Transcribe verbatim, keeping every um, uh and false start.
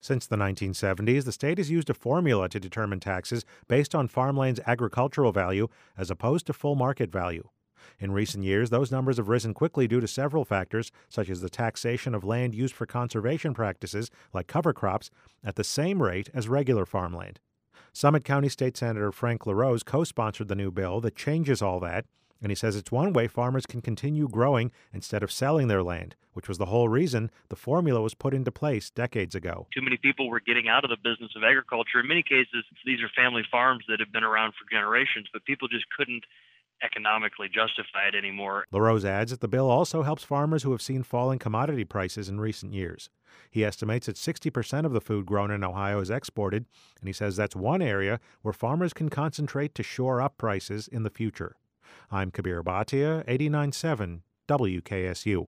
Since the nineteen seventies, the state has used a formula to determine taxes based on farmland's agricultural value as opposed to full market value. In recent years, those numbers have risen quickly due to several factors, such as the taxation of land used for conservation practices, like cover crops, at the same rate as regular farmland. Summit County State Senator Frank LaRose co-sponsored the new bill that changes all that, and he says it's one way farmers can continue growing instead of selling their land, which was the whole reason the formula was put into place decades ago. Too many people were getting out of the business of agriculture. In many cases, these are family farms that have been around for generations, but people just couldn't economically justify it anymore. LaRose adds that the bill also helps farmers who have seen falling commodity prices in recent years. He estimates that sixty percent of the food grown in Ohio is exported, and he says that's one area where farmers can concentrate to shore up prices in the future. I'm Kabir Bhatia, eighty-nine point seven W K S U.